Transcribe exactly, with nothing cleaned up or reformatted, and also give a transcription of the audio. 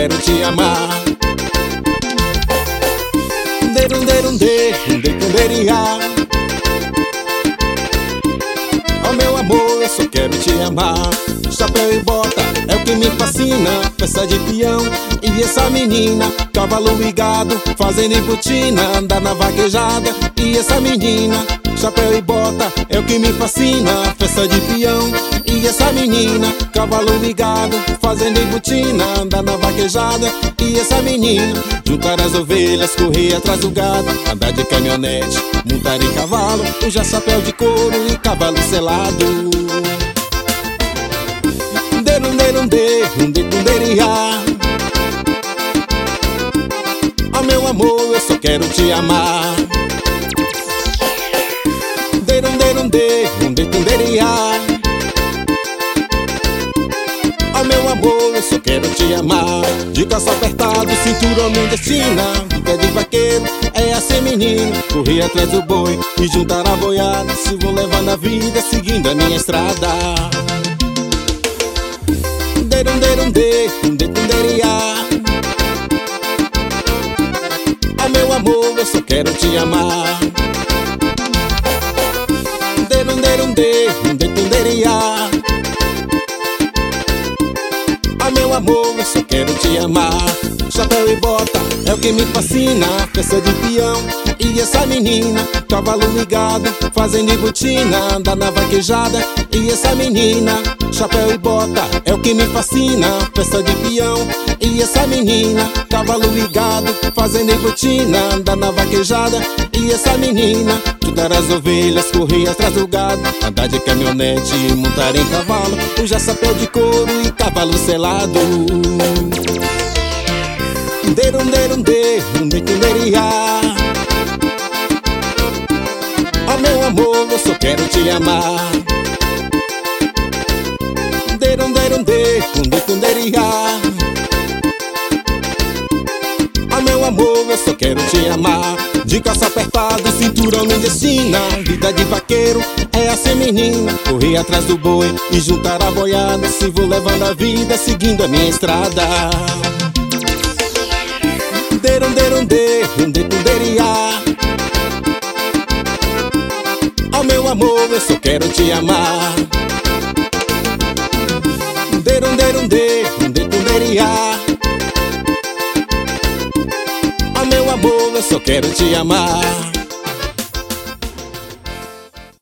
quero te amar. Derundê, runde, cunderia. Oh meu amor, eu só quero te amar. Chapéu e bota é o que me fascina. Peça de peão e essa menina, cavalo e gado, fazendo botina, andar na vaquejada. E essa menina, chapéu e bota é o que me fascina. Festa de peão e essa menina, cavalo e gado, fazendo botina, andar na vaquejada. E essa menina, juntar as ovelhas, correr atrás do gado, andar de caminhonete, montar em cavalo, usar chapéu de couro e cavalo selado. Derundê, runde, cunderia. Oh meu amor, eu só quero te amar. Derundê, runde, cunderia. Oh meu amor, eu só quero te amar. De calça apertado, cinturão me destina. Vida de vaqueiro é a ser menino, correr atrás do boi e juntar a boiada. Se vou levando a vida, seguindo a minha estrada. Derundê, runde, cunderia. Oh meu amor, eu só quero te amar. Derundê, runde, cunderia. Oh meu amor, eu só quero te amar. Chapéu e bota é o que me fascina. Peça de peão e essa menina, cavalo e gado, fazendo botina, andar na vaquejada. E essa menina, chapéu e bota é o que me fascina. Peça de peão e essa menina, cavalo e gado, fazendo botina, andar na vaquejada. E essa menina, juntar as ovelhas, correr atrás do gado, andar de caminhonete, montar em cavalo, usar chapéu de couro e cavalo selado. Derundê, runde, cunderia. Oh meu amor, eu só quero te amar. Derundê, runde, cunderia. Oh meu amor, eu só quero te amar. De calça apertada, cinturão me destina. Vida de vaqueiro é a ser menina, correr atrás do boi e juntar a boiada. Se vou levando a vida, seguindo a minha estrada. Derundê, runde, cunderia. Oh meu amor, eu só quero te amar. Derundê, runde, cunderia. Oh meu amor, eu só quero te amar.